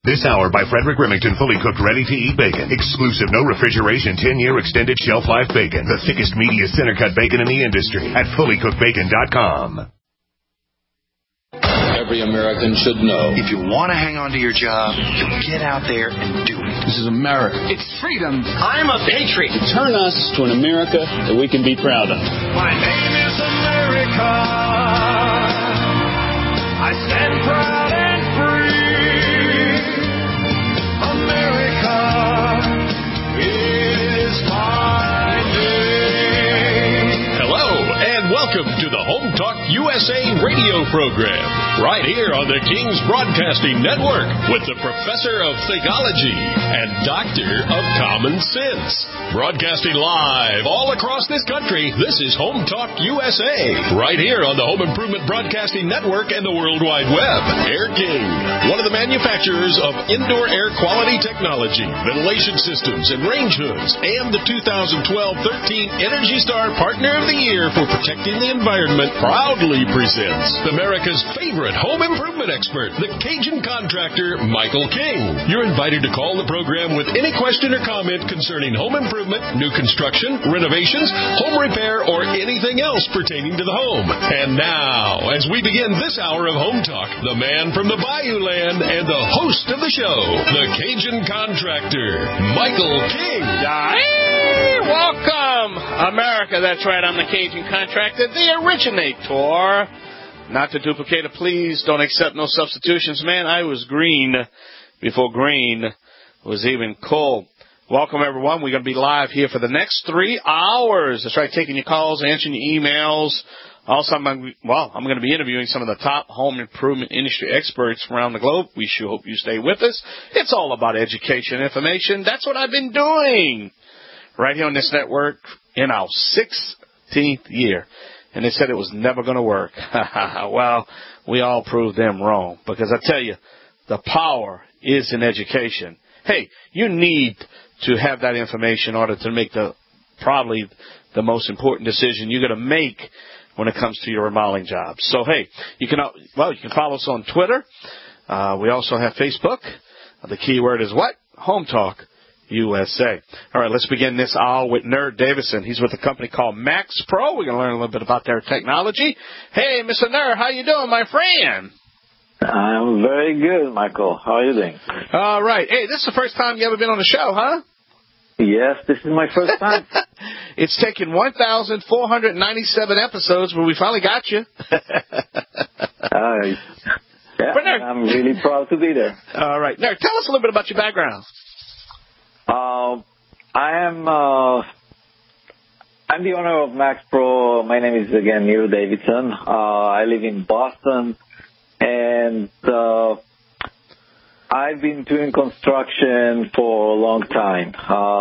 This hour by Frederick Remington, fully cooked, ready-to-eat bacon. Exclusive, no refrigeration, 10-year extended shelf life bacon. The thickest, meatiest center-cut bacon in the industry at fullycookedbacon.com. Every American should know. If you want to hang on to your job, you get out there and do it. This is America. It's freedom. I'm a patriot. To turn us to an America that we can be proud of. My name is America. I stand proud and free. America is my name. Hello, and welcome to the Home Talk USA radio program, right here on the King's Broadcasting Network with the Professor of Theology and Doctor of Common Sense. Broadcasting live all across this country, this is Home Talk USA, right here on the Home Improvement Broadcasting Network and the World Wide Web. Air King, one of the manufacturers of indoor air quality technology, ventilation systems, and range hoods, and the 2012-13 Energy Star Partner of the Year for protecting the environment, proudly presents America's favorite home improvement expert, the Cajun contractor, Michael King. You're invited to call the program with any question or comment concerning home improvement, new construction, renovations, home repair, or anything else pertaining to the home. And now, as we begin this hour of Home Talk, the man from the Bayou Land and the host of the show, the Cajun contractor, Michael King. Hey, welcome, America. That's right, I'm the Cajun contractor, the originator. Not to duplicate it, please don't accept no substitutions. Man, I was green before green was even cool. Welcome, everyone. We're going to be live here for the next 3 hours. That's right, taking your calls, answering your emails. Also, I'm going to be interviewing some of the top home improvement industry experts around the globe. We sure hope you stay with us. It's all about education and information. That's what I've been doing right here on this network in our 16th year. And they said it was never going to work. Well, we all proved them wrong. Because I tell you, the power is in education. Hey, you need to have that information in order to make probably the most important decision you're going to make when it comes to your remodeling job. So, hey, you can follow us on Twitter. We also have Facebook. The keyword is what? Home Talk USA. All right, let's begin this hour with Nerd Davison. He's with a company called Max Pro. We're going to learn a little bit about their technology. Hey, Mr. Nerd, how you doing, my friend? I'm very good, Michael. How are you doing? All right. Hey, this is the first time you ever been on the show, huh? Yes, this is my first time. It's taken 1,497 episodes, but we finally got you. Yeah, Nerd, I'm really proud to be there. All right. Nerd, tell us a little bit about your background. I'm the owner of Max Pro. My name is, again, Neil Davidson. I live in Boston, and I've been doing construction for a long time.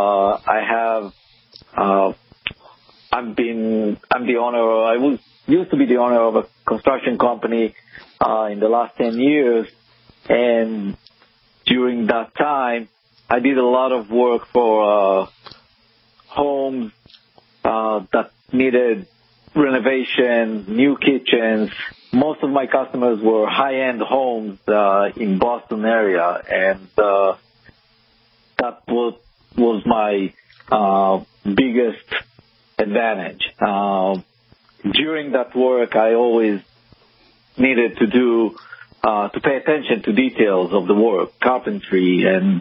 I used to be the owner of a construction company in the last 10 years, and during that time, I did a lot of work for homes that needed renovation, new kitchens. Most of my customers were high-end homes in Boston area, and that was my biggest advantage. During that work, I always needed to pay attention to details of the work, carpentry, and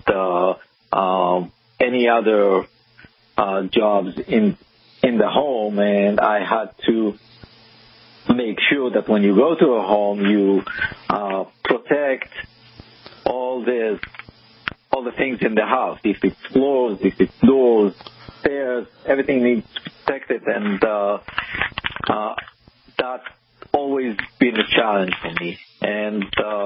any other jobs in the home. And I had to make sure that when you go to a home, you protect all the things in the house. If it's floors, if it's doors, stairs, everything needs protected, and that's always been a challenge for me. And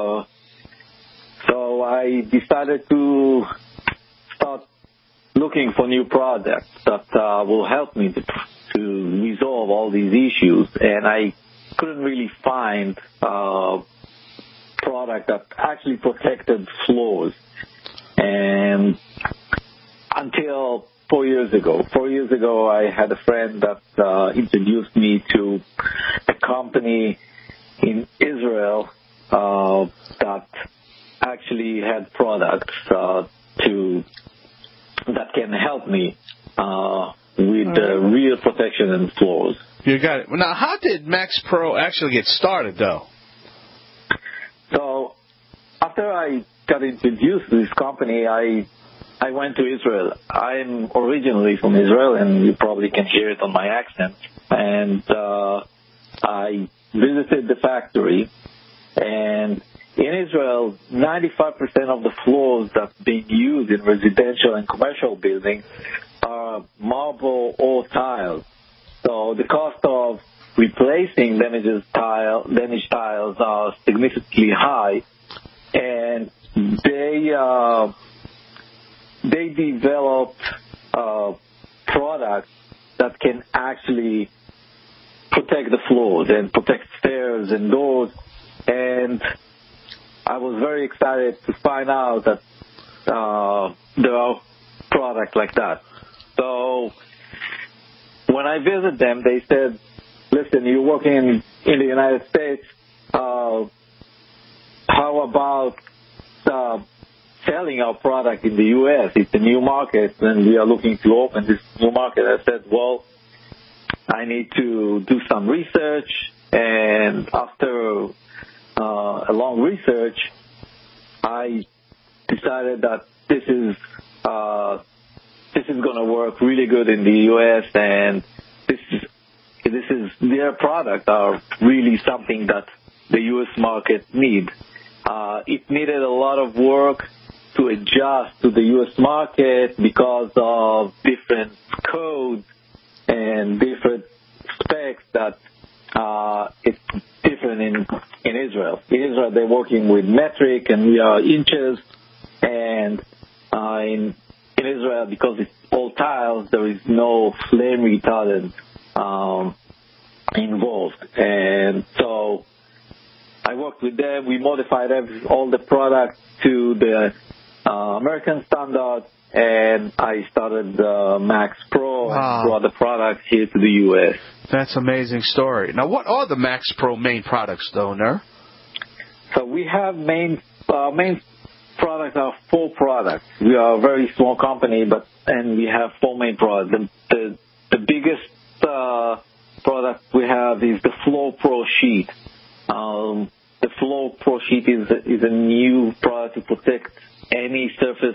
so I decided to start looking for new products that will help me to resolve all these issues. And I couldn't really find a product that actually protected floors. And until 4 years ago. 4 years ago, I had a friend that introduced me to a company in Israel that actually had products that can help me with real protection in floors. You got it. Now, how did Max Pro actually get started, though? So after I got introduced to this company, I went to Israel. I'm originally from Israel, and you probably can hear it on my accent. And I visited the factory, and in Israel, 95% of the floors that's being used in residential and commercial buildings are marble or tile. So the cost of replacing damaged tiles are significantly high, and they developed products that can actually protect the floors and protect stairs and doors. And I was very excited to find out that there are products like that. So when I visited them, they said, listen, you're working in the United States. How about selling our product in the U.S.? It's a new market, and we are looking to open this new market. I said, well, I need to do some research. And after a long research, I decided that this is going to work really good in the U.S. and this is their product are really something that the U.S. market needs. It needed a lot of work to adjust to the U.S. market because of different codes and different specs that it's different in Israel. In Israel, they're working with metric and we are inches. And in Israel, because it's all tiles, there is no flame retardant involved. And so I worked with them. We modified all the products to the American standard, and I started Max Pro and brought the products here to the U.S. That's an amazing story. Now, what are the Max Pro main products, though, Ner? So we have main products are 4 products. We are a very small company, and we have 4 main products. The biggest product we have is the Floor Pro Sheet. The Floor Pro Sheet is a new product to protect any surface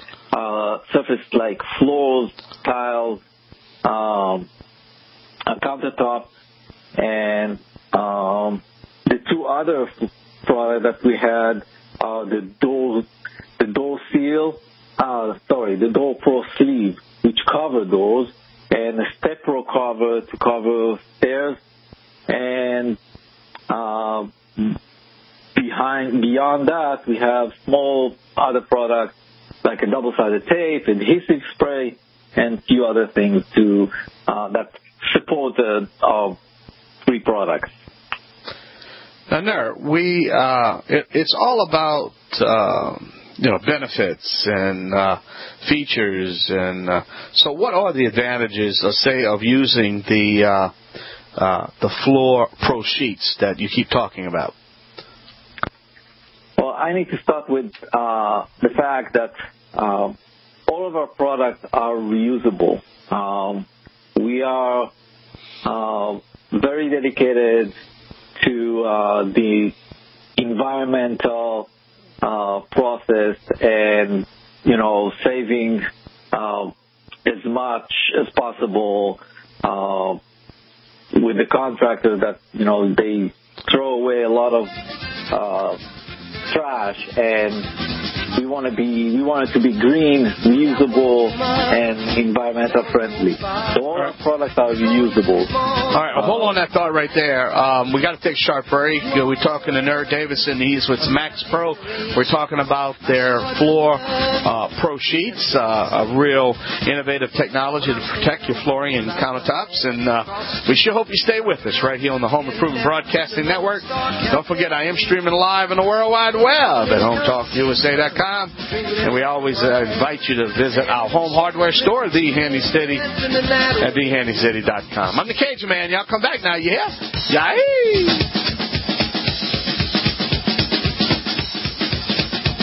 like floors, tiles, countertops, and the 2 other products that we had are the Door Pro Sleeve, which cover doors, and a Step Pro cover to cover stairs, and beyond that, we have small other products like a double-sided tape, adhesive spray, and a few other things that support our 3 products. Now, Ner, it's all about benefits and features, and so what are the advantages, let's say, of using the Floor Pro Sheets that you keep talking about? Well, I need to start with the fact that all of our products are reusable. We are very dedicated to the environmental process and, saving as much as possible with the contractors that, they throw away a lot of trash, and we want it to be green, reusable, and environmental friendly. So all our products are reusable. All right, well, hold on that thought right there. We got to take a sharp break. We're talking to Ner Davison. He's with Max Pro. We're talking about their Floor Pro Sheets, a real innovative technology to protect your flooring and countertops. And we sure hope you stay with us right here on the Home Improvement Broadcasting Network. Don't forget, I am streaming live on the World Wide Web at HomeTalkUSA.com. And we always invite you to visit our home hardware store, The Handy City, at TheHandyCity.com. I'm the Cajun Man. Y'all come back now, you hear? Yay!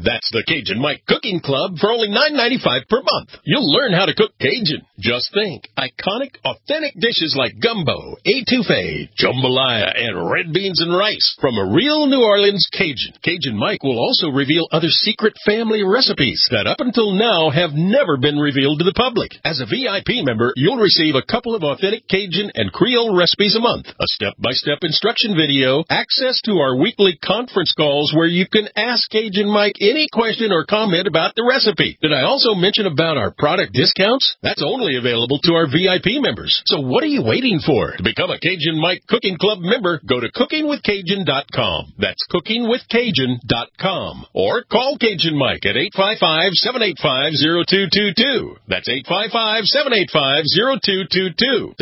That's the Cajun Mike Cooking Club for only $9.95 per month. You'll learn how to cook Cajun. Just think, iconic, authentic dishes like gumbo, etouffee, jambalaya, and red beans and rice from a real New Orleans Cajun. Cajun Mike will also reveal other secret family recipes that up until now have never been revealed to the public. As a VIP member, you'll receive a couple of authentic Cajun and Creole recipes a month, a step-by-step instruction video, access to our weekly conference calls where you can ask Cajun Mike any question or comment about the recipe. Did I also mention about our product discounts? That's only available to our VIP members. So what are you waiting for? To become a Cajun Mike Cooking Club member, go to cookingwithcajun.com. That's cookingwithcajun.com. Or call Cajun Mike at 855-785-0222. That's 855-785-0222.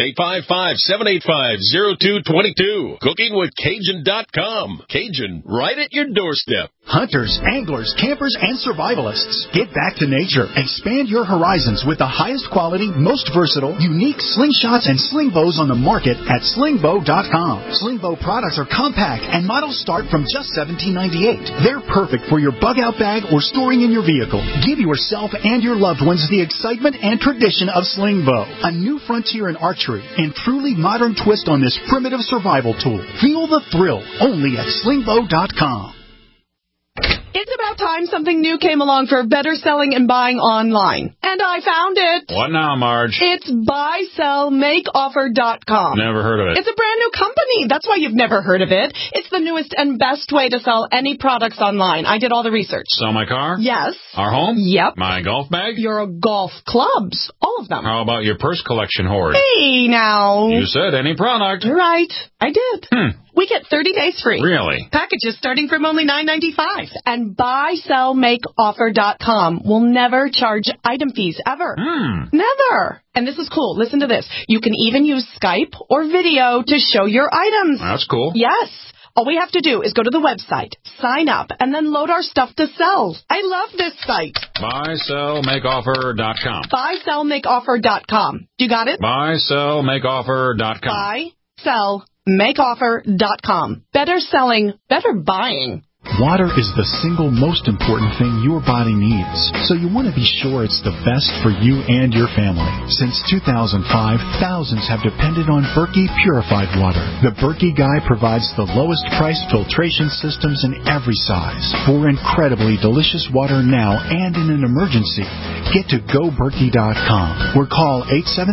855-785-0222. Cookingwithcajun.com. Cajun, right at your doorstep. Hunters, anglers, campers, and survivalists. Get back to nature. Expand your horizons with the highest quality, most versatile, unique slingshots and sling bows on the market at slingbow.com. Slingbow products are compact and models start from just $17.98. They're perfect for your bug-out bag or storing in your vehicle. Give yourself and your loved ones the excitement and tradition of Slingbow, a new frontier in archery and truly modern twist on this primitive survival tool. Feel the thrill only at slingbow.com. It's about time something new came along for better selling and buying online. And I found it. What now, Marge? It's buysellmakeoffer.com. Never heard of it. It's a brand new company. That's why you've never heard of it. It's the newest and best way to sell any products online. I did all the research. Sell my car? Yes. Our home? Yep. My golf bag? Your golf clubs. All of them. How about your purse collection hoard? Hey, now. You said any product. Right. I did. We get 30 days free. Really? Packages starting from only $9.95. And buysellmakeoffer.com will never charge item fees ever. Never. And this is cool. Listen to this. You can even use Skype or video to show your items. That's cool. Yes. All we have to do is go to the website, sign up, and then load our stuff to sell. I love this site. Buysellmakeoffer.com. Buysellmakeoffer.com. You got it? Buysellmakeoffer.com. Buysellmakeoffer.com. Better selling, better buying. Water is the single most important thing your body needs, so you want to be sure it's the best for you and your family. Since 2005, thousands have depended on Berkey purified water. The Berkey Guy provides the lowest priced filtration systems in every size for incredibly delicious water now and in an emergency. Get to GoBerkey.com or call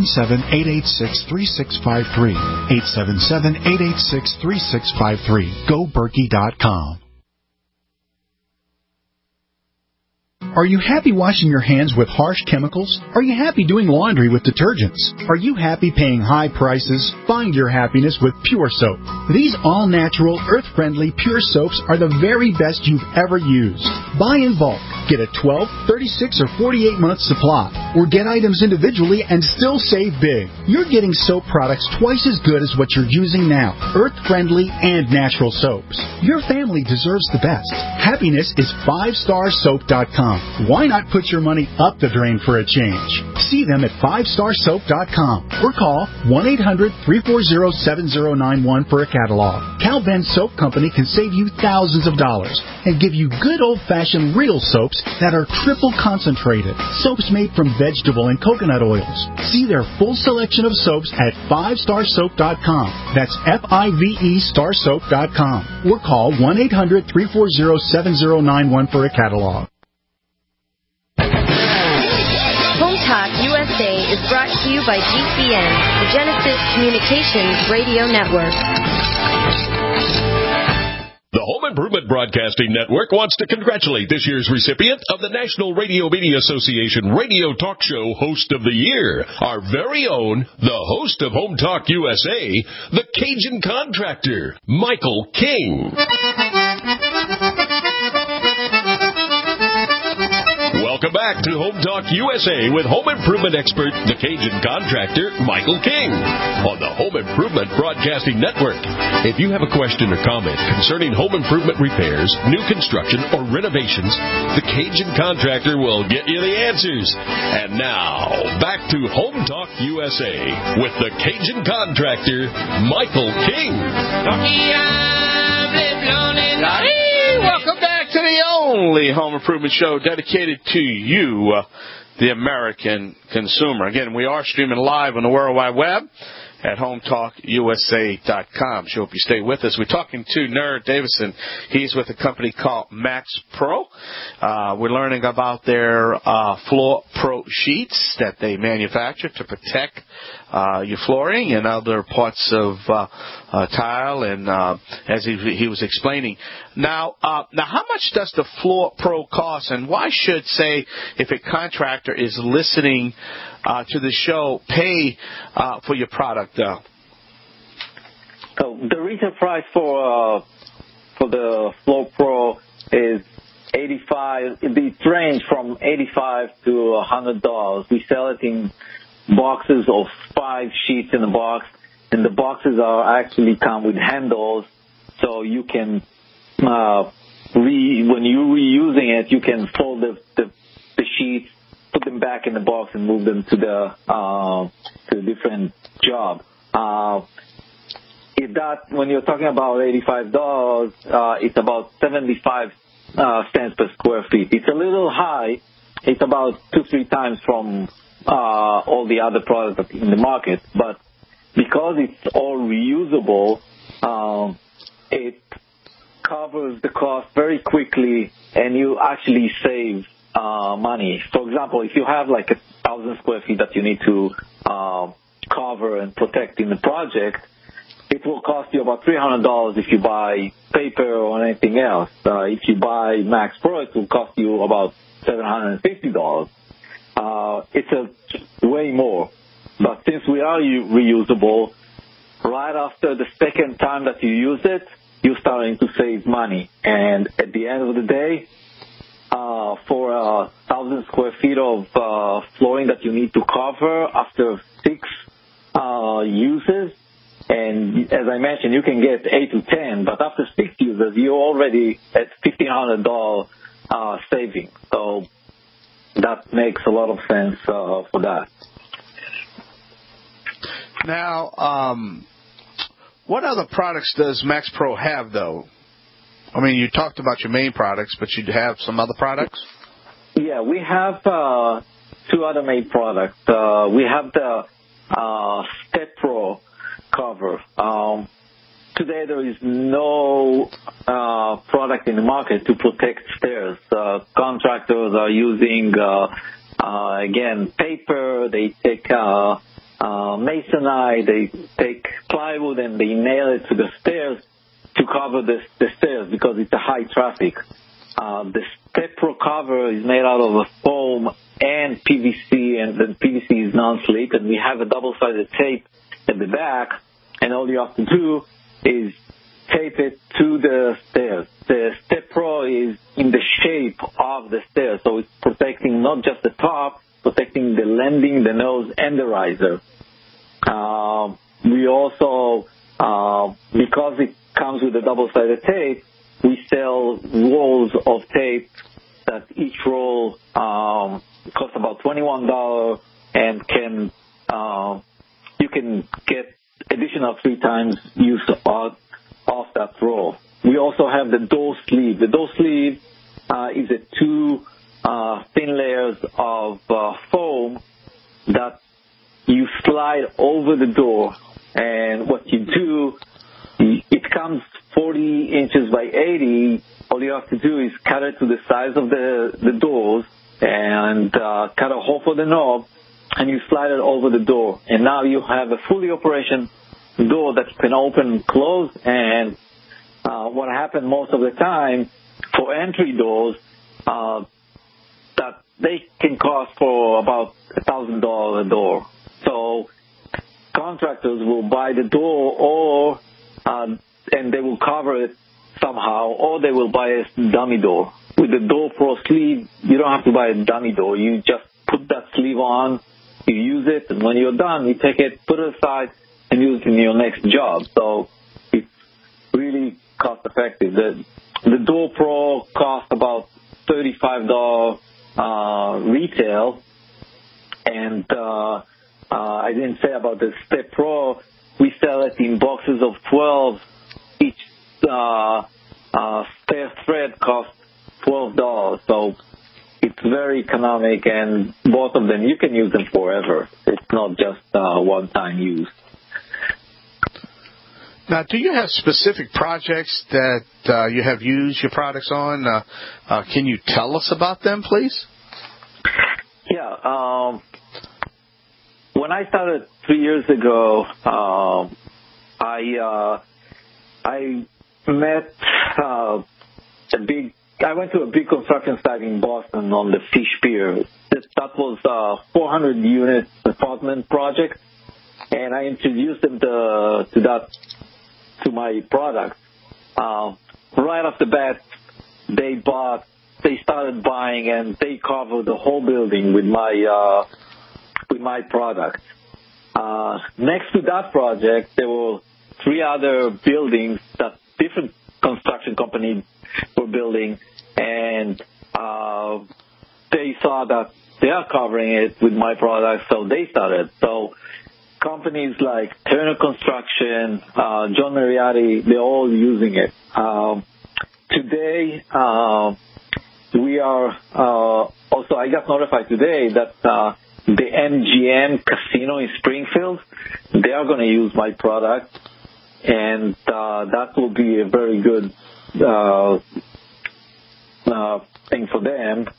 877-886-3653. 877-886-3653. GoBerkey.com. Are you happy washing your hands with harsh chemicals? Are you happy doing laundry with detergents? Are you happy paying high prices? Find your happiness with Pure Soap. These all-natural, earth-friendly Pure Soaps are the very best you've ever used. Buy in bulk. Get a 12, 36, or 48-month supply. Or get items individually and still save big. You're getting soap products twice as good as what you're using now. Earth-friendly and natural soaps. Your family deserves the best. Happiness is 5starsoap.com. Why not put your money up the drain for a change? See them at 5starsoap.com or call 1-800-340-7091 for a catalog. Cal Ben Soap Company can save you thousands of dollars and give you good old-fashioned real soaps that are triple concentrated. Soaps made from vegetable and coconut oils. See their full selection of soaps at 5starsoap.com. That's F-I-V-E starsoap.com or call 1-800-340-7091 for a catalog. Home Talk USA is brought to you by GCN, the Genesis Communications Radio Network. The Home Improvement Broadcasting Network wants to congratulate this year's recipient of the National Radio Media Association Radio Talk Show Host of the Year, our very own, the host of Home Talk USA, the Cajun Contractor, Michael King. Welcome back to Home Talk USA with home improvement expert, the Cajun Contractor, Michael King, on the Home Improvement Broadcasting Network. If you have a question or comment concerning home improvement repairs, new construction, or renovations, the Cajun Contractor will get you the answers. And now, back to Home Talk USA with the Cajun Contractor, Michael King. Welcome back to the only home improvement show dedicated to you, the American consumer. Again, we are streaming live on the World Wide Web at HometalkUSA.com. So hope you stay with us. We're talking to Nerd Davison. He's with a company called Max Pro. We're learning about their Floor Pro sheets that they manufacture to protect your flooring and other parts of tile. And as he was explaining, now how much does the Floor Pro cost? And why should, say, if a contractor is listening to the show, pay for your product, though? So the retail price for the Floor Pro is $85. It range from $85 to $100. We sell it in boxes of 5 sheets in a box, and the boxes are actually come with handles, so you can when you're reusing it, you can fold the sheets, put them back in the box, and move them to the different job. When you're talking about $85, it's about 75 cents per square feet. It's a little high. It's about 2-3 times from all the other products in the market, but because it's all reusable, it covers the cost very quickly, and you actually save money. For example, if you have like 1,000 square feet that you need to cover and protect in the project, it will cost you about $300 if you buy paper or anything else. If you buy Max Pro, it will cost you about $750. It's way more. But since we are reusable, right after the second time that you use it, you're starting to save money. And at the end of the day, for 1,000 square feet of flooring that you need to cover after 6 uses, and as I mentioned, you can get 8 to 10, but after 6 uses, you're already at $1,500 saving. So that makes a lot of sense for that. Now, what other products does Max Pro have, though? I mean, you talked about your main products, but you have some other products? Yeah, we have 2 other main products. We have the Step Pro cover. Today there is no product in the market to protect stairs. Contractors are using, again, paper. They take masonite, they take plywood, and they nail it to the stairs to cover the stairs because it's a high traffic. The Step Pro cover is made out of a foam and PVC, and the PVC is non-slip, and we have a double-sided tape at the back, and all you have to do is tape it to the stairs. The Step Pro is in the shape of the stairs, so it's protecting not just the top, protecting the landing, the nose, and the riser. We also, because it comes with a double-sided tape, we sell rolls of tape that each roll costs about $21, and you can get additional 3 times use of that roll. We also have the door sleeve. The door sleeve is 2 thin layers of foam that you slide over the door, and what you do, it comes 40 inches by 80. All you have to do is cut it to the size of the doors and cut a hole for the knob, and you slide it over the door. And now you have a fully operational door that can open and close. And what happens most of the time for entry doors, that they can cost for about $1,000 a door. So contractors will buy the door, and they will cover it somehow, or they will buy a dummy door. With the Door Pro sleeve, you don't have to buy a dummy door. You just put that sleeve on, you use it, and when you're done, you take it, put it aside, and use it in your next job. So it's really cost effective. The Door Pro costs about $35 retail, and I didn't say about the Step Pro. We sell it in boxes of 12. Each stair thread costs $12. $12. So it's very economic, and both of them, you can use them forever. It's not just one-time use. Now, do you have specific projects that you have used your products on? Can you tell us about them, please? Yeah. When I started 3 years ago, I met I went to a big construction site in Boston on the Fish Pier. That was a 400-unit apartment project, and I introduced them to my product. Right off the bat, they started buying, and they covered the whole building with my product. Next to that project, there were 3 other buildings that different construction companies were building, and they saw that they are covering it with my product, so they started. So companies like Turner Construction, John Mariotti, they're all using it. Today, we are also, I got notified today that the MGM Casino in Springfield, they are going to use my product, and that will be a very good thing for them.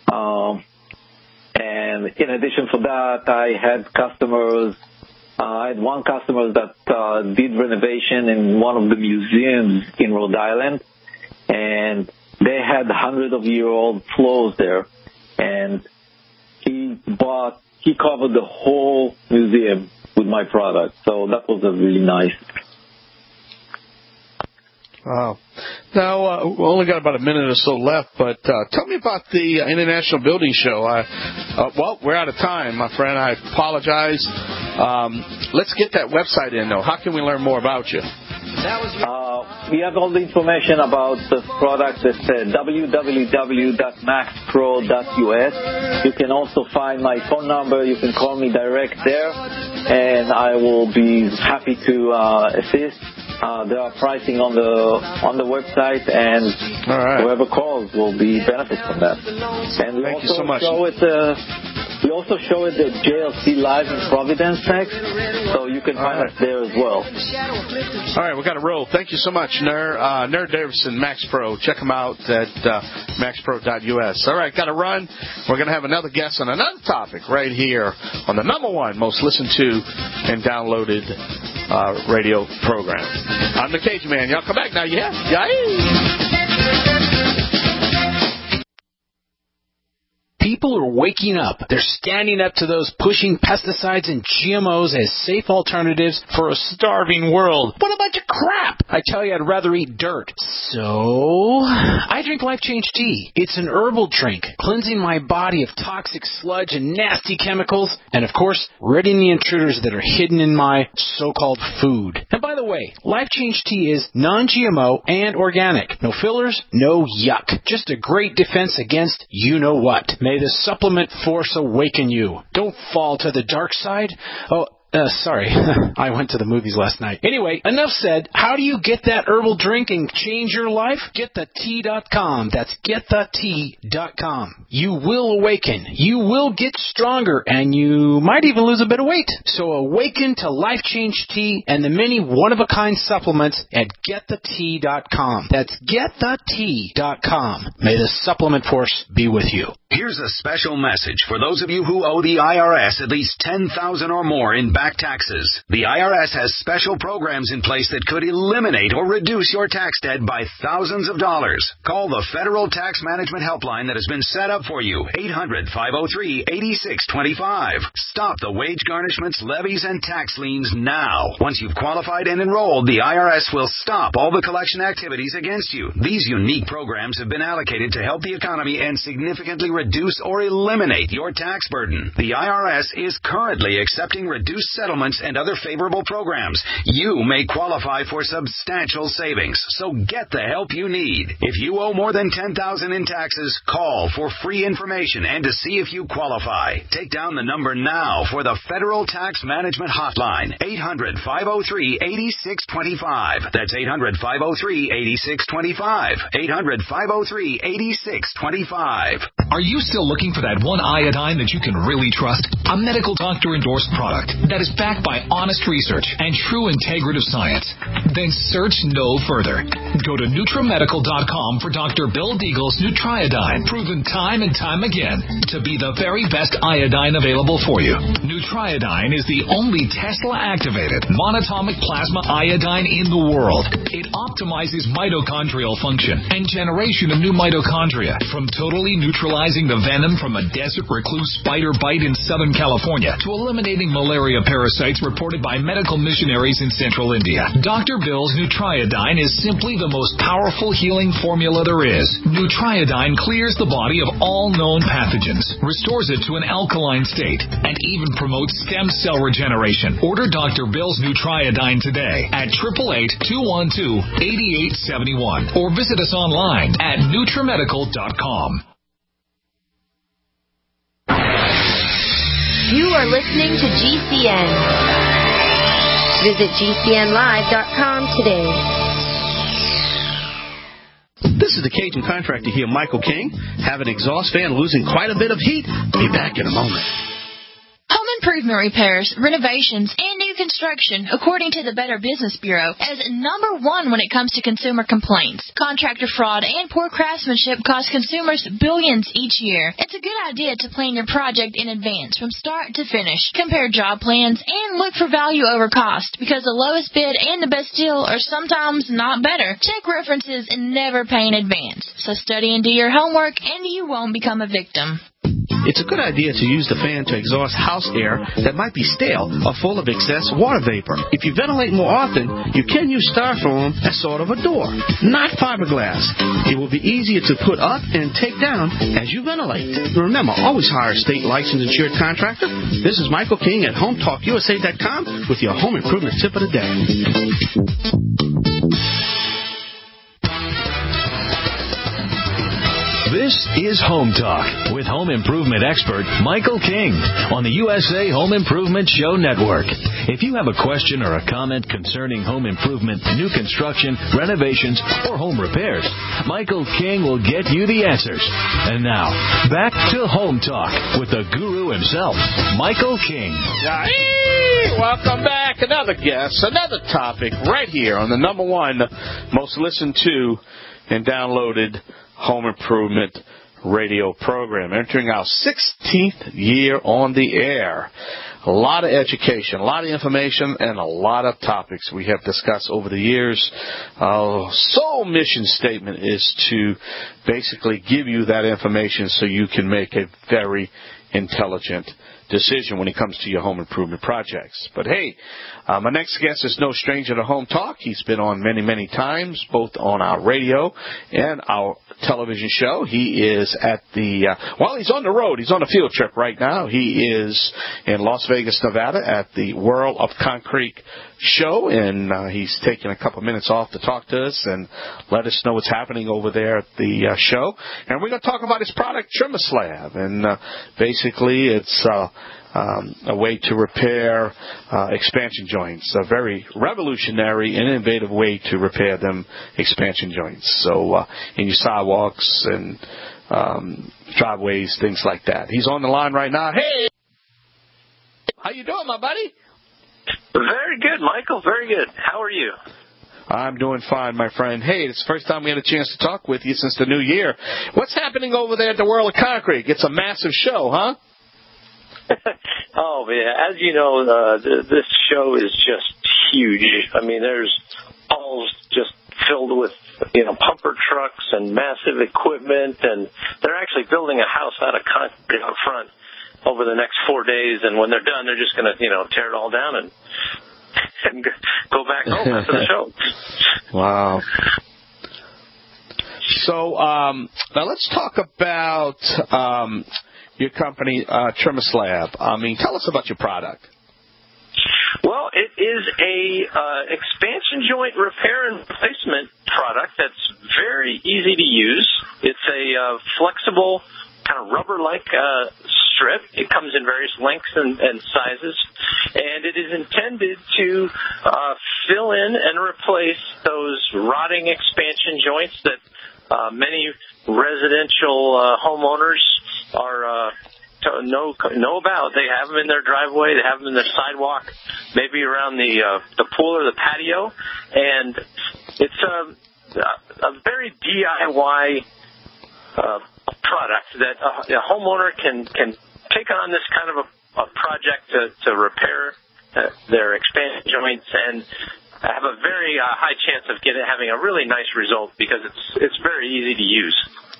And in addition for that, I had customers. I had one customer that did renovation in one of the museums in Rhode Island, and they had hundreds of year-old floors there, and he covered the whole museum with my product. So that was really nice. Wow. Now, we only got about a minute or so left, but tell me about the International Building Show. Well, we're out of time, my friend. I apologize. Let's get that website in, though. How can we learn more about you? We have all the information about the product at www.maxpro.us. You can also find my phone number. You can call me direct there, and I will be happy to assist. There are pricing on the website, and whoever calls will be benefit from that. And we Thank you so much. We also show it at JLC Live in Providence next, so you can find us there as well. All right, we got to roll. Thank you so much, Ner Davidson, Max Pro. Check them out at maxpro.us. All right, got to run. We're going to have another guest on another topic right here on the #1 most listened to and downloaded radio program. I'm the Cajun Man. Y'all come back now, yeah? People are waking up. They're standing up to those pushing pesticides and GMOs as safe alternatives for a starving world. What a bunch of crap! I tell you, I'd rather eat dirt. So, I drink Life Change Tea. It's an herbal drink, cleansing my body of toxic sludge and nasty chemicals, and of course, ridding the intruders that are hidden in my so-called food. And by the way, Life Change Tea is non-GMO and organic. No fillers, no yuck. Just a great defense against you-know-what. May the supplement force awaken you. Don't fall to the dark side. Sorry. I went to the movies last night. Anyway, enough said. How do you get that herbal drink and change your life? GetTheTea.com. That's GetTheTea.com. You will awaken. You will get stronger, and you might even lose a bit of weight. So awaken to Life Change Tea and the many one-of-a-kind supplements at GetTheTea.com. That's GetTheTea.com. May the supplement force be with you. Here's a special message for those of you who owe the IRS at least $10,000 or more in back taxes. The IRS has special programs in place that could eliminate or reduce your tax debt by thousands of dollars. Call the Federal Tax Management Helpline that has been set up for you, 800-503-8625. Stop the wage garnishments, levies, and tax liens now. Once you've qualified and enrolled, the IRS will stop all the collection activities against you. These unique programs have been allocated to help the economy and significantly reduce or eliminate your tax burden. The IRS is currently accepting reduced settlements, and other favorable programs, you may qualify for substantial savings. So get the help you need. If you owe more than $10,000 in taxes, call for free information and to see if you qualify. Take down the number now for the Federal Tax Management Hotline, 800-503-8625. That's 800-503-8625. 800-503-8625. Are you still looking for that one iodine that you can really trust? A medical doctor-endorsed product that is backed by honest research and true integrative science? Then search no further. Go to NutriMedical.com for Dr. Bill Deagle's Nutriodine, proven time and time again to be the very best iodine available for you. Nutriodine is the only Tesla-activated monatomic plasma iodine in the world. It optimizes mitochondrial function and generation of new mitochondria, from totally neutralizing the venom from a desert recluse spider bite in Southern California to eliminating malaria parasites reported by medical missionaries in Central India. Dr. Bill's Nutriodine is simply the most powerful healing formula there is. Nutriodine clears the body of all known pathogens, restores it to an alkaline state, and even promotes stem cell regeneration. Order Dr. Bill's Nutriodine today at 888-212-8871 or visit us online at NutriMedical.com. You are listening to GCN. Visit GCNlive.com today. This is the Cajun Contractor here, Michael King. Have an exhaust fan losing quite a bit of heat? Be back in a moment. Home improvement repairs, renovations, and new construction, according to the Better Business Bureau, as number one when it comes to consumer complaints. Contractor fraud and poor craftsmanship cost consumers billions each year. It's a good idea to plan your project in advance from start to finish. Compare job plans and look for value over cost, because the lowest bid and the best deal are sometimes not better. Check references and never pay in advance. So study and do your homework, and you won't become a victim. It's a good idea to use the fan to exhaust house air that might be stale or full of excess water vapor. If you ventilate more often, you can use styrofoam as sort of a door, not fiberglass. It will be easier to put up and take down as you ventilate. Remember, always hire a state licensed insured contractor. This is Michael King at HomeTalkUSA.com with your home improvement tip of the day. This is Home Talk with home improvement expert Michael King on the USA Home Improvement Show Network. If you have a question or a comment concerning home improvement, new construction, renovations, or home repairs, Michael King will get you the answers. And now, back to Home Talk with the guru himself, Michael King. Hey, welcome back. Another guest, another topic right here on the number one most listened to and downloaded home improvement radio program, entering our 16th year on the air. A lot of education, a lot of information, and a lot of topics we have discussed over the years. Our sole mission statement is to basically give you that information so you can make a very intelligent decision when it comes to your home improvement projects. But hey, my next guest is no stranger to Home Talk. He's been on many, many times, both on our radio and our television show. He is at the, he's on the road. He's on a field trip right now. He is in Las Vegas, Nevada at the World of Concrete show, and he's taking a couple minutes off to talk to us and let us know what's happening over there at the show. And we're going to talk about his product, TrimmerSlab, and basically it's a way to repair expansion joints, a very revolutionary and innovative way to repair them expansion joints. So in your sidewalks and driveways, things like that. He's on the line right now. Hey, how you doing, my buddy? Very good, Michael. Very good. How are you? I'm doing fine, my friend. Hey, it's the first time we had a chance to talk with you since the new year. What's happening over there at the World of Concrete? It's a massive show, huh? Oh, man. As you know, this show is just huge. I mean, there's halls just filled with, pumper trucks and massive equipment, and they're actually building a house out of concrete out front over the next 4 days, and when they're done, they're just going to, tear it all down and go back home after the show. Wow. So now let's talk about your company, TrimmerSlab. Tell us about your product. is a expansion joint repair and replacement product that's very easy to use. It's a flexible, kind of rubber-like strip. It comes in various lengths and sizes, and it is intended to fill in and replace those rotting expansion joints that many residential homeowners are know about. They have them in their driveway, they have them in their sidewalk, maybe around the pool or the patio, and it's a very DIY product that a homeowner can take on this kind of a project to repair their expansion joints and have a very high chance of having a really nice result because it's very easy to use.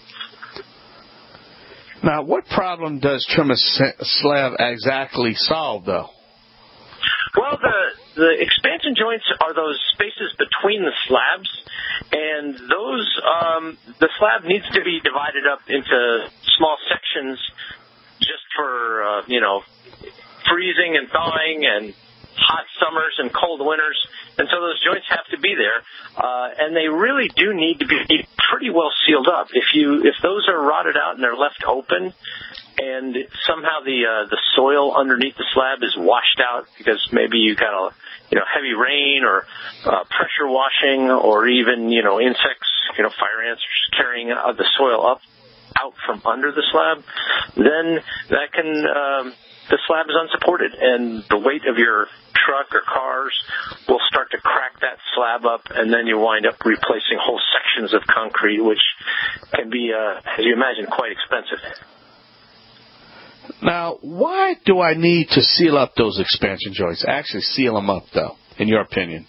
Now, what problem does trim a slab exactly solve, though? Well, the expansion joints are those spaces between the slabs, and those the slab needs to be divided up into small sections just for freezing and thawing and hot summers and cold winters, and so those joints have to be there, and they really do need to be pretty well sealed up. If those are rotted out and they're left open, and somehow the soil underneath the slab is washed out because maybe you got a heavy rain or pressure washing or even insects, fire ants carrying the soil out from under the slab, then that can the slab is unsupported, and the weight of your truck or cars will start to crack that slab up, and then you wind up replacing whole sections of concrete, which can be, as you imagine, quite expensive. Now, why do I need to seal up those expansion joints? Actually seal them up, though, in your opinion?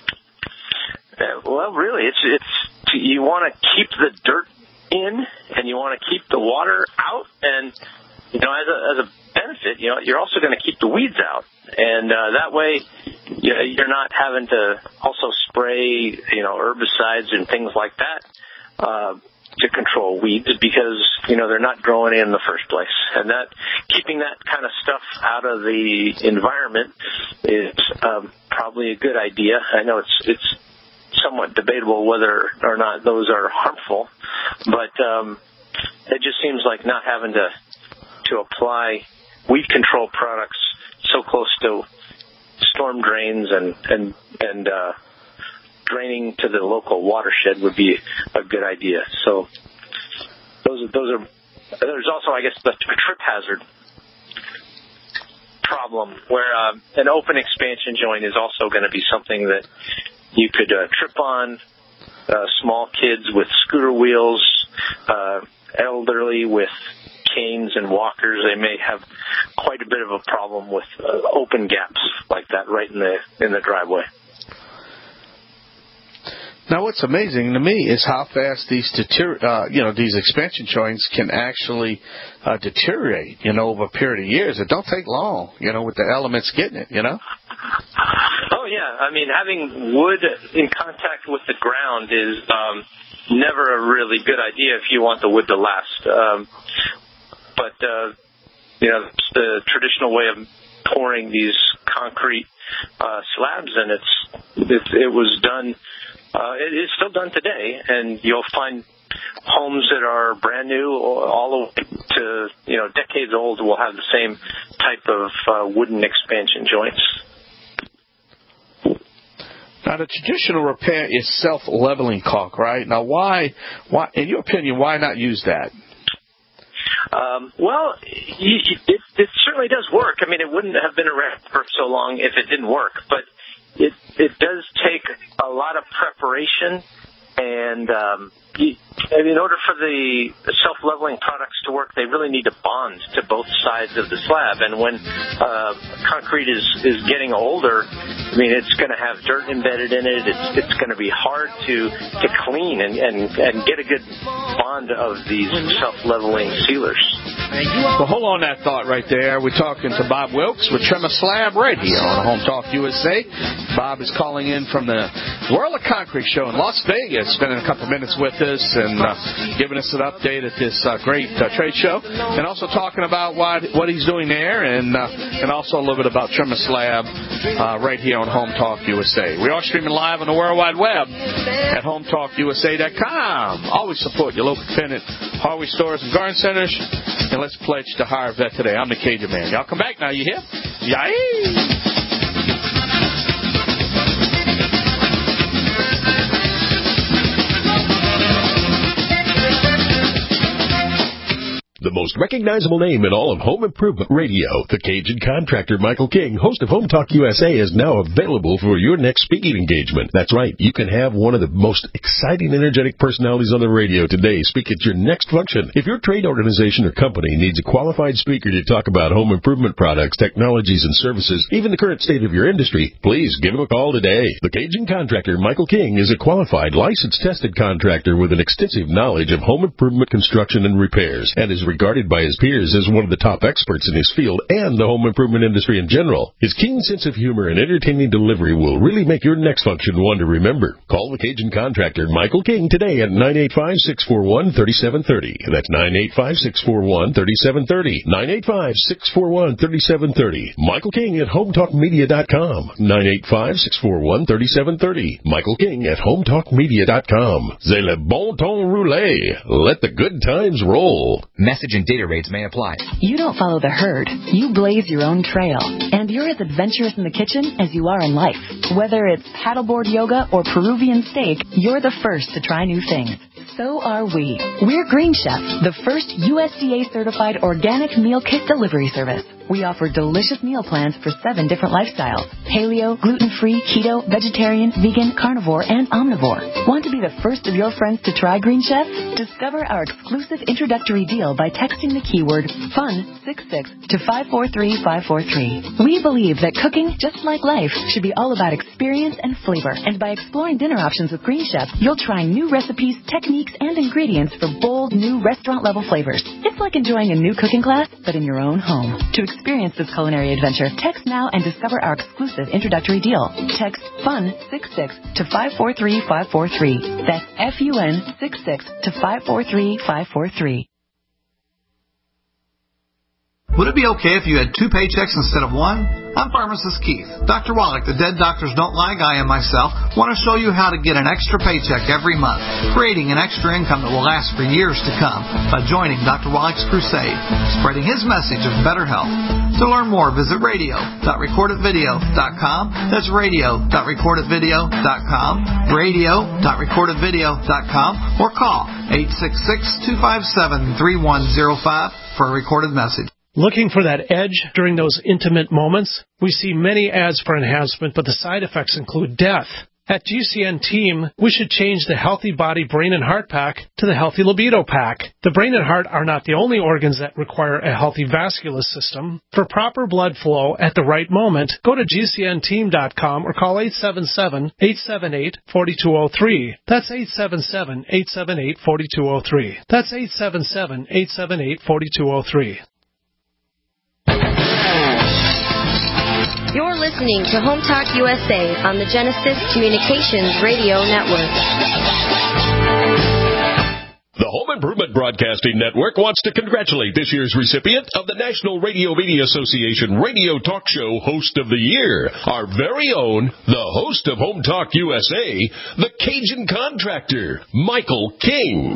Well, really, it's you want to keep the dirt in, and you want to keep the water out, and as a benefit, you're also going to keep the weeds out, and that way, you're not having to also spray, herbicides and things like that to control weeds because they're not growing in the first place, and that keeping that kind of stuff out of the environment is probably a good idea. I know it's somewhat debatable whether or not those are harmful, but it just seems like not having to apply weed control products so close to storm drains and draining to the local watershed would be a good idea. So those are. There's also, I guess, the trip hazard problem where an open expansion joint is also going to be something that you could trip on. Small kids with scooter wheels, elderly with canes and walkers, they may have quite a bit of a problem with open gaps like that right in the driveway. Now, what's amazing to me is how fast these expansion joints can actually deteriorate, over a period of years. It don't take long, with the elements getting it, Oh yeah, I mean, having wood in contact with the ground is never a really good idea if you want the wood to last. But it's the traditional way of pouring these concrete slabs, and it was done. It is still done today, and you'll find homes that are brand new, all the way to decades old, will have the same type of wooden expansion joints. Now, the traditional repair is self-leveling caulk, right? Now, why, in your opinion, why not use that? Well, it certainly does work. I mean, it wouldn't have been around for so long if it didn't work, but it does take a lot of preparation, and in order for the self-leveling products to work, they really need to bond to both sides of the slab. And when concrete is getting older, I mean, it's going to have dirt embedded in it. It's going to be hard to clean and get a good bond of these self-leveling sealers. Well, hold on that thought right there. We're talking to Bob Wilkes with Trim a Slab right here on Home Talk USA. Bob is calling in from the World of Concrete show in Las Vegas, spending a couple minutes with us and giving us an update at this great trade show, and also talking about what he's doing there, and also a little bit about Trim a Slab right here on Home Talk USA. We are streaming live on the World Wide Web at HomeTalkUSA.com. Always support your local independent hardware stores and garden centers, and let's pledge to hire a vet today. I'm the Cajun Man. Y'all come back now, you hear? Yay! The most recognizable name in all of home improvement radio, the Cajun contractor Michael King, host of Home Talk USA, is now available for your next speaking engagement. That's right, you can have one of the most exciting, energetic personalities on the radio today speak at your next function. If your trade organization or company needs a qualified speaker to talk about home improvement products, technologies, and services, even the current state of your industry, please give him a call today. The Cajun contractor Michael King is a qualified, licensed, tested contractor with an extensive knowledge of home improvement construction and repairs, and is regarded by his peers as one of the top experts in his field and the home improvement industry in general. His keen sense of humor and entertaining delivery will really make your next function one to remember. Call the Cajun contractor Michael King today at 985-641-3730. That's 985-641-3730. 985-641-3730. Michael King at HomeTalkMedia.com. 985-641-3730. Michael King at HomeTalkMedia.com. C'est le bon ton roulé. Let the good times roll. Message and data rates may apply. You don't follow the herd. You blaze your own trail. And you're as adventurous in the kitchen as you are in life. Whether it's paddleboard yoga or Peruvian steak, you're the first to try new things. So are we. We're Green Chef, the first USDA-certified organic meal kit delivery service. We offer delicious meal plans for 7 different lifestyles: paleo, gluten-free, keto, vegetarian, vegan, carnivore, and omnivore. Want to be the first of your friends to try Green Chef? Discover our exclusive introductory deal by texting the keyword FUN66 to 543543. We believe that cooking, just like life, should be all about experience and flavor. And by exploring dinner options with Green Chef, you'll try new recipes, techniques, and ingredients for bold, new restaurant-level flavors. It's like enjoying a new cooking class, but in your own home. To experience this culinary adventure, text now and discover our exclusive introductory deal. Text FUN66 to 543543. That's FUN66 to 543543. Would it be okay if you had 2 paychecks instead of 1? I'm Pharmacist Keith. Dr. Wallach, the Dead Doctors Don't Lie guy, and myself want to show you how to get an extra paycheck every month, creating an extra income that will last for years to come by joining Dr. Wallach's crusade, spreading his message of better health. To learn more, visit radio.recordedvideo.com. That's radio.recordedvideo.com, radio.recordedvideo.com, or call 866-257-3105 for a recorded message. Looking for that edge during those intimate moments? We see many ads for enhancement, but the side effects include death. At GCN Team, we should change the Healthy Body Brain and Heart Pack to the Healthy Libido Pack. The brain and heart are not the only organs that require a healthy vascular system. For proper blood flow at the right moment, go to GCNteam.com or call 877-878-4203. That's 877-878-4203. That's 877-878-4203. You're listening to Home Talk USA on the Genesis Communications Radio Network. The Home Improvement Broadcasting Network wants to congratulate this year's recipient of the National Radio Media Association Radio Talk Show Host of the Year, our very own, the host of Home Talk USA, the Cajun Contractor, Michael King.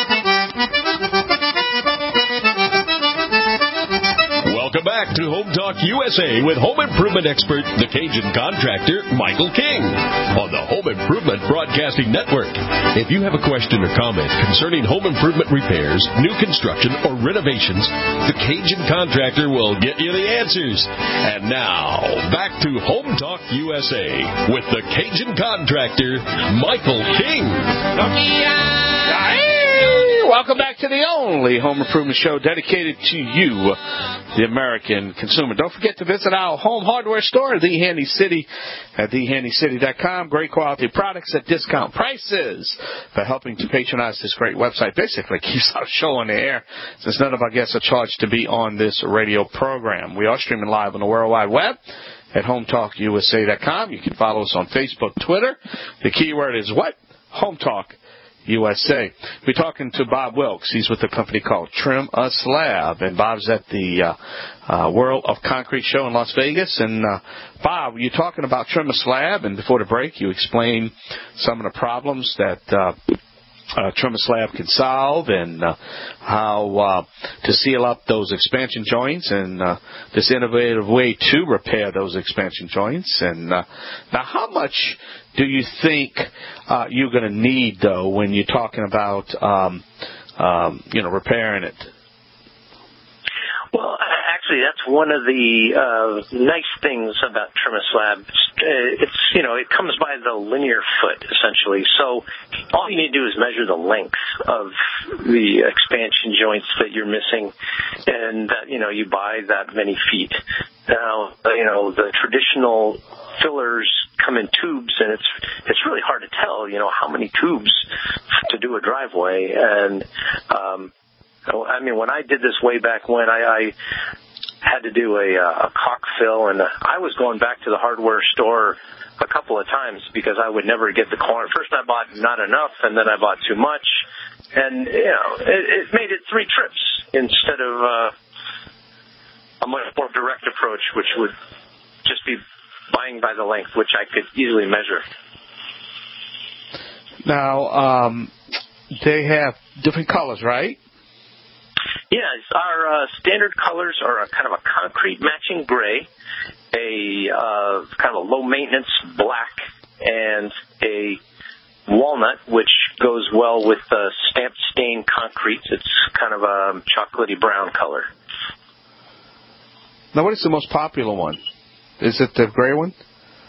Welcome back to Home Talk USA with home improvement expert, the Cajun Contractor, Michael King, on the Home Improvement Broadcasting Network. If you have a question or comment concerning home improvement repairs, new construction, or renovations, the Cajun Contractor will get you the answers. And now, back to Home Talk USA with the Cajun Contractor, Michael King. Welcome back to the only home improvement show dedicated to you, the American consumer. Don't forget to visit our home hardware store, The Handy City, at thehandycity.com. Great quality products at discount prices. For helping to patronize this great website, basically keeps our show on the air, since none of our guests are charged to be on this radio program. We are streaming live on the World Wide Web at HomeTalkUSA.com. You can follow us on Facebook, Twitter. The keyword is what? Home Talk USA. We're talking to Bob Wilkes. He's with a company called Trim a Slab, and Bob's at the World of Concrete show in Las Vegas. And Bob, you're talking about Trim a Slab, and before the break, you explained some of the problems that Trim a Slab can solve, and how to seal up those expansion joints, and this innovative way to repair those expansion joints. And now, how much do you think you're going to need, though, when you're talking about repairing it? Well, actually, that's one of the nice things about Trim a Slab. It comes by the linear foot, essentially. So all you need to do is measure the length of the expansion joints that you're missing, and you buy that many feet. Now, the traditional fillers come in tubes, and it's really hard to tell, how many tubes to do a driveway. And when I did this way back when, I had to do a caulk fill, and I was going back to the hardware store a couple of times because I would never get the corner. First I bought not enough, and then I bought too much, and it made it 3 trips instead of a much more direct approach, which would just be buying by the length, which I could easily measure. Now, they have different colors, right? Yes, our standard colors are a kind of a concrete matching gray, a kind of a low maintenance black, and a walnut, which goes well with stamped stain concrete. It's kind of a chocolatey brown color. Now, what is the most popular one? Is it the gray one?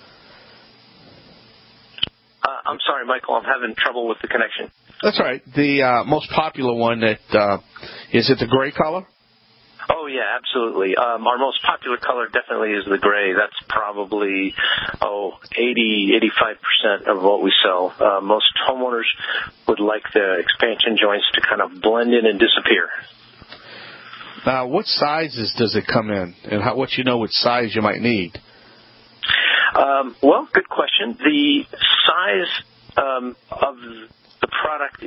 I'm sorry, Michael. I'm having trouble with the connection. That's right. The most popular one, is it the gray color? Oh, yeah, absolutely. Our most popular color definitely is the gray. That's probably, 80-85% of what we sell. Most homeowners would like the expansion joints to kind of blend in and disappear. Now, what sizes does it come in, and what what size you might need? Well, good question. The size of the product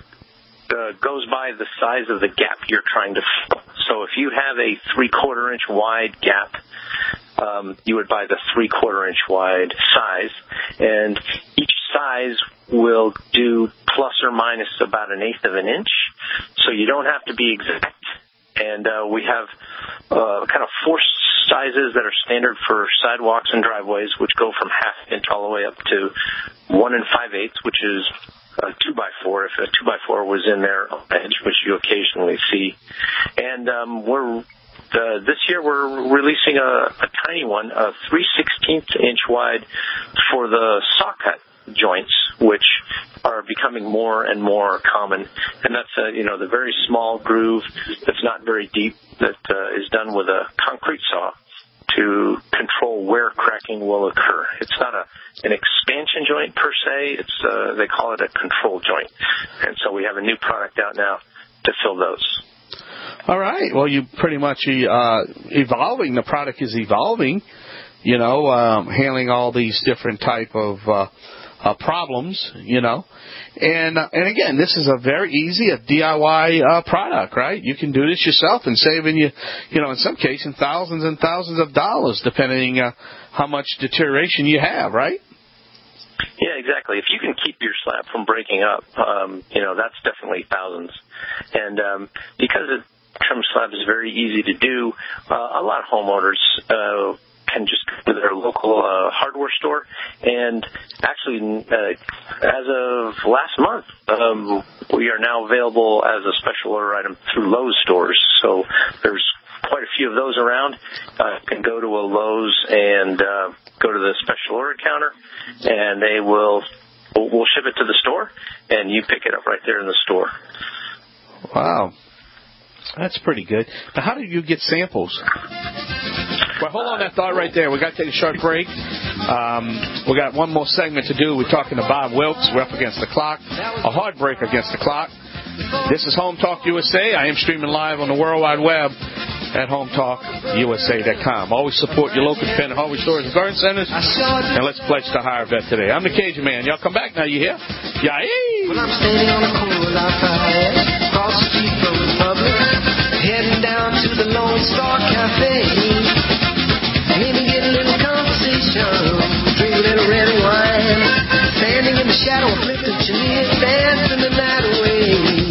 goes by the size of the gap you're trying to fill. So if you have a 3/4 inch wide gap, you would buy the 3/4 inch wide size, and each size will do plus or minus about 1/8 of an inch. So you don't have to be exact. And we have kind of 4 sizes that are standard for sidewalks and driveways, which go from 1/2 inch all the way up to 1 5/8, which is a 2x4. If a 2x4 was in there on the edge, which you occasionally see. And this year we're releasing a tiny one, a 3/16 inch wide for the saw cut joints, which are becoming more and more common. And that's the very small groove that's not very deep, that is done with a concrete saw to control where cracking will occur. It's not an expansion joint per se. It's they call it a control joint. And so we have a new product out now to fill those. All right. Well, you pretty much evolving. The product is evolving. Handling all these different type of problems. And again, this is a very easy, a DIY product, right? You can do this yourself and saving you, in some cases, thousands and thousands of dollars, depending how much deterioration you have, right? Yeah, exactly. If you can keep your slab from breaking up, that's definitely thousands. And because Trim Slab is very easy to do, a lot of homeowners can just go to their local hardware store. And actually, as of last month, we are now available as a special order item through Lowe's stores. So there's quite a few of those around. You can go to a Lowe's and go to the special order counter, and we'll ship it to the store, and you pick it up right there in the store. Wow. That's pretty good. Now, how do you get samples? Well, hold on that thought right there. We got to take a short break. We got one more segment to do. We're talking to Bob Wilkes. We're up against the clock. A hard break against the clock. This is Home Talk USA. I am streaming live on the World Wide Web at HomeTalkUSA.com. Always support your local independent hardware stores and garden centers. And let's pledge to hire a vet today. I'm the Cajun Man. Y'all come back now. You hear? Yay! Well, I'm standing on the corner outside, across the street from the Republic, heading down to the Lone Star Cafe. Maybe get a little conversation, drink a little red wine, standing in the shadow of flipping chandeliers, dancing the night away.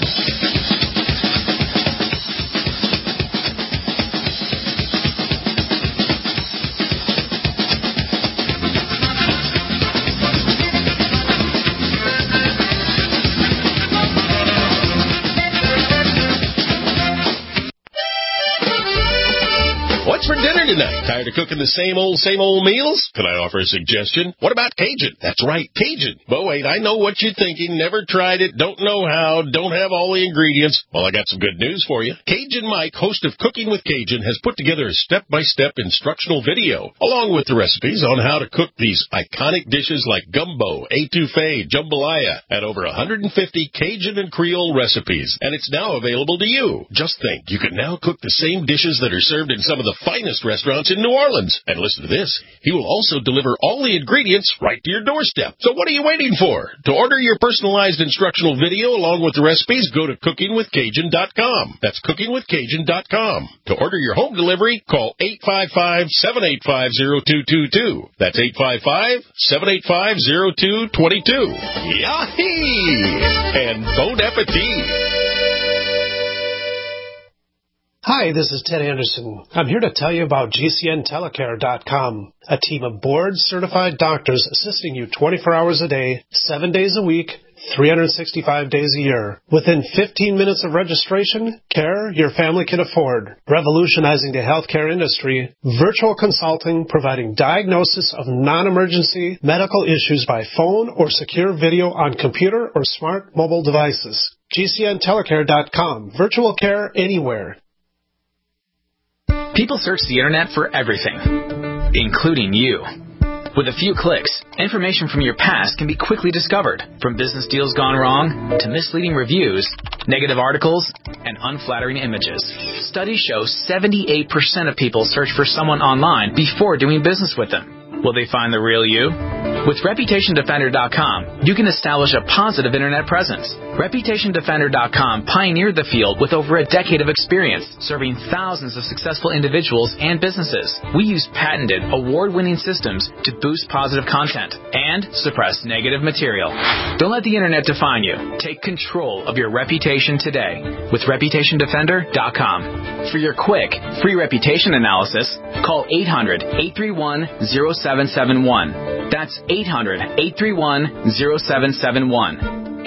What's for dinner tonight? Tired of cooking the same old meals? Can I offer a suggestion? What about Cajun? That's right, Cajun. But wait, I know what you're thinking. Never tried it, don't know how, don't have all the ingredients. Well, I got some good news for you. Cajun Mike, host of Cooking with Cajun, has put together a step-by-step instructional video, along with the recipes on how to cook these iconic dishes like gumbo, etouffee, jambalaya, and over 150 Cajun and Creole recipes. And it's now available to you. Just think, you can now cook the same dishes that are served in some of the finest restaurants in New Orleans. And listen to this. He will also deliver all the ingredients right to your doorstep. So what are you waiting for? To order your personalized instructional video along with the recipes, go to cookingwithcajun.com. That's cookingwithcajun.com. To order your home delivery, call 855-785-0222. That's 855-785-0222. Yahee! And bon appetit! Hi, this is Ted Anderson. I'm here to tell you about GCNTelecare.com, a team of board-certified doctors assisting you 24 hours a day, 7 days a week, 365 days a year. Within 15 minutes of registration, care your family can afford. Revolutionizing the healthcare industry, virtual consulting providing diagnosis of non-emergency medical issues by phone or secure video on computer or smart mobile devices. GCNTelecare.com, virtual care anywhere. People search the internet for everything, including you. With a few clicks, information from your past can be quickly discovered, from business deals gone wrong to misleading reviews, negative articles, and unflattering images. Studies show 78% of people search for someone online before doing business with them. Will they find the real you? With ReputationDefender.com, you can establish a positive internet presence. ReputationDefender.com pioneered the field with over a decade of experience, serving thousands of successful individuals and businesses. We use patented, award-winning systems to boost positive content and suppress negative material. Don't let the internet define you. Take control of your reputation today with ReputationDefender.com. For your quick, free reputation analysis, call 800-831-0771. That's 800-831-0771.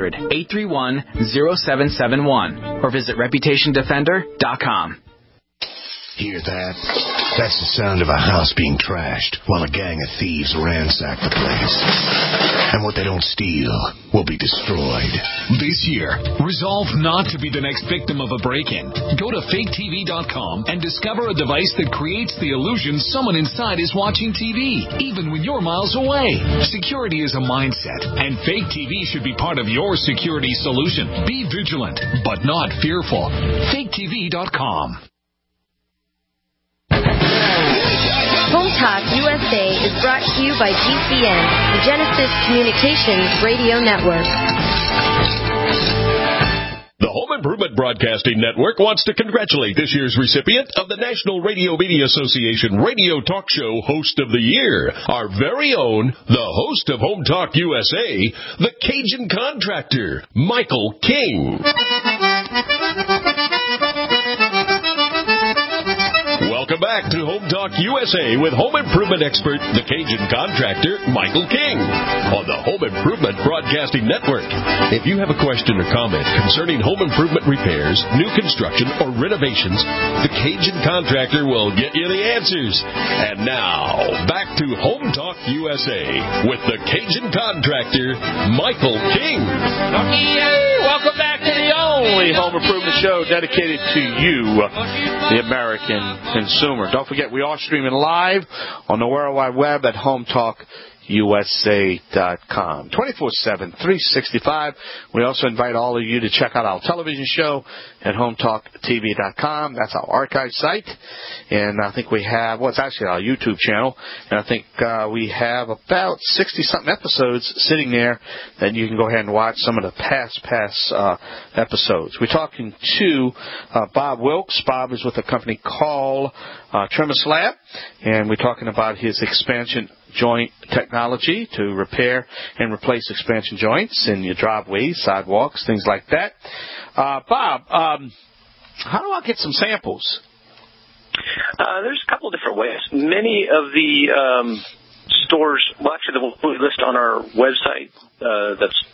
800-831-0771. Or visit ReputationDefender.com. Hear that? That's the sound of a house being trashed while a gang of thieves ransack the place. And what they don't steal will be destroyed. This year, resolve not to be the next victim of a break-in. Go to faketv.com and discover a device that creates the illusion someone inside is watching TV, even when you're miles away. Security is a mindset, and Fake TV should be part of your security solution. Be vigilant, but not fearful. faketv.com. Home Talk USA is brought to you by GCN, the Genesis Communications Radio Network. The Home Improvement Broadcasting Network wants to congratulate this year's recipient of the National Radio Media Association Radio Talk Show Host of the Year, our very own, the host of Home Talk USA, the Cajun Contractor, Michael King. Welcome back to Home Talk USA with home improvement expert, the Cajun Contractor, Michael King, on the Home Improvement Broadcasting Network. If you have a question or comment concerning home improvement repairs, new construction, or renovations, the Cajun Contractor will get you the answers. And now, back to Home Talk Talk USA with the Cajun contractor, Michael King. Welcome back to the only home improvement show dedicated to you, the American consumer. Don't forget, we are streaming live on the World Wide Web at HometalkUSA.com. 24/7, 365. We also invite all of you to check out our television show at HometalkTV.com. That's our archive site. And I think we have, well, it's actually our YouTube channel. And I think we have about 60-something episodes sitting there that you can go ahead and watch some of the past episodes. We're talking to Bob Wilkes. Bob is with a company called TrimSlab. And we're talking about his expansion joint technology to repair and replace expansion joints in your driveways, sidewalks, things like that. Bob, how do I get some samples? There's a couple of different ways. Many of the stores, well, actually, the one we list on our website, that's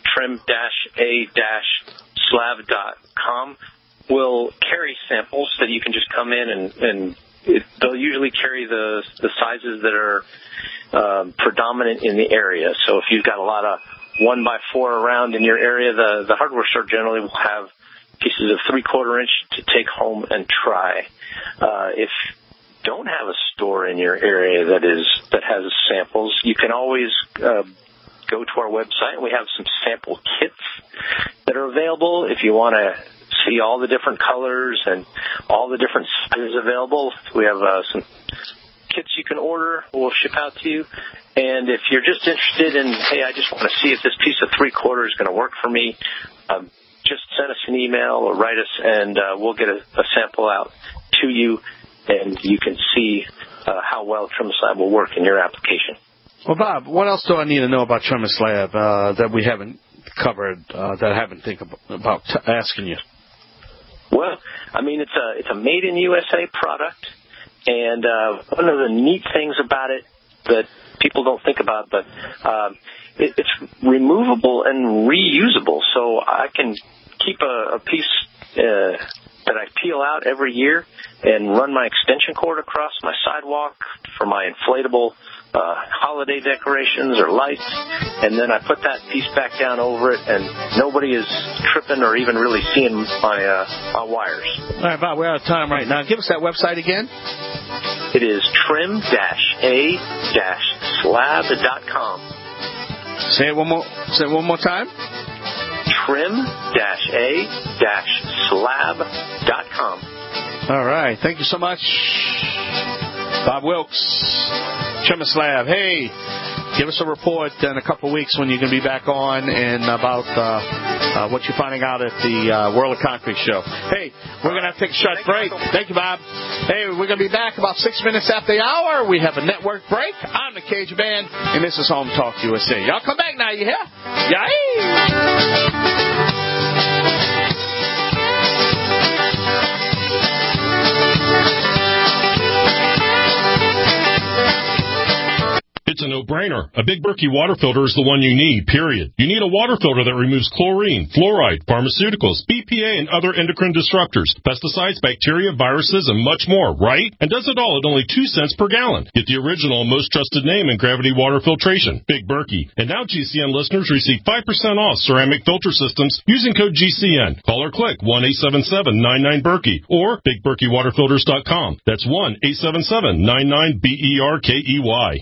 trim-a-slab.com, will carry samples that you can just come in and they'll usually carry the sizes that are predominant in the area. So if you've got a lot of 1x4 around in your area, the hardware store generally will have pieces of 3/4 inch to take home and try. If you don't have a store in your area that has samples, you can always go to our website. We have some sample kits that are available if you want to see all the different colors and all the different sizes available. We have some kits you can order. We'll ship out to you. And if you're just interested in, hey, I just want to see if this piece of 3/4 is going to work for me, just send us an email or write us, and we'll get a sample out to you, and you can see how well TrimSlab will work in your application. Well, Bob, what else do I need to know about TrimSlab that we haven't covered, that I haven't think about asking you? Well, I mean, it's a made in USA product, and one of the neat things about it that people don't think about, but it's removable and reusable. So I can keep a piece that I peel out every year and run my extension cord across my sidewalk for my inflatable holiday decorations or lights, and then I put that piece back down over it, and nobody is tripping or even really seeing my wires. All right, Bob, we're out of time right now. Give us that website again. It is trim-a-slab.com. Say it one more time. trim-a-slab.com. All right. Thank you so much, Bob Wilkes, TrimSlab. Hey, give us a report in a couple of weeks when you're going to be back on and about what you're finding out at the World of Concrete show. Hey, we're going to have to take a short break. Thank you, Bob. Hey, we're going to be back about 6 minutes after the hour. We have a network break. I'm the Cajun Band, and this is Home Talk USA. Y'all come back now, you hear? Yay! It's a no-brainer. A Big Berkey water filter is the one you need, period. You need a water filter that removes chlorine, fluoride, pharmaceuticals, BPA, and other endocrine disruptors, pesticides, bacteria, viruses, and much more, right? And does it all at only 2 cents per gallon. Get the original and most trusted name in gravity water filtration, Big Berkey. And now GCN listeners receive 5% off ceramic filter systems using code GCN. Call or click 1-877-99-BERKEY or BigBerkeyWaterFilters.com. That's 1-877-99-BERKEY.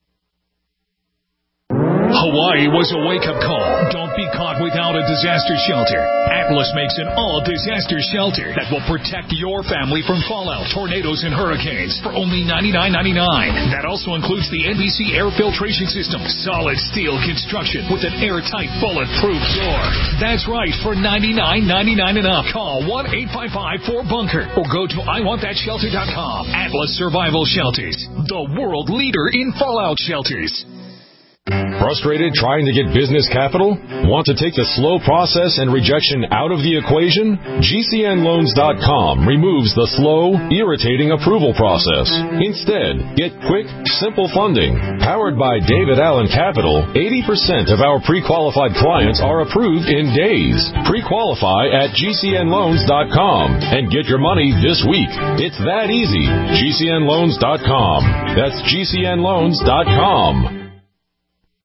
Hawaii was a wake-up call. Don't be caught without a disaster shelter. Atlas makes an all-disaster shelter that will protect your family from fallout, tornadoes, and hurricanes for only $99.99. That also includes the NBC air filtration system, solid steel construction with an airtight, bulletproof door. That's right, for $99.99 and up. Call 1-855-4BUNKER or go to IWantThatShelter.com. Atlas Survival Shelters, the world leader in fallout shelters. Frustrated trying to get business capital? Want to take the slow process and rejection out of the equation? GCNLoans.com removes the slow, irritating approval process. Instead, get quick, simple funding. Powered by David Allen Capital, 80% of our pre-qualified clients are approved in days. Pre-qualify at GCNLoans.com and get your money this week. It's that easy. GCNLoans.com. That's GCNLoans.com.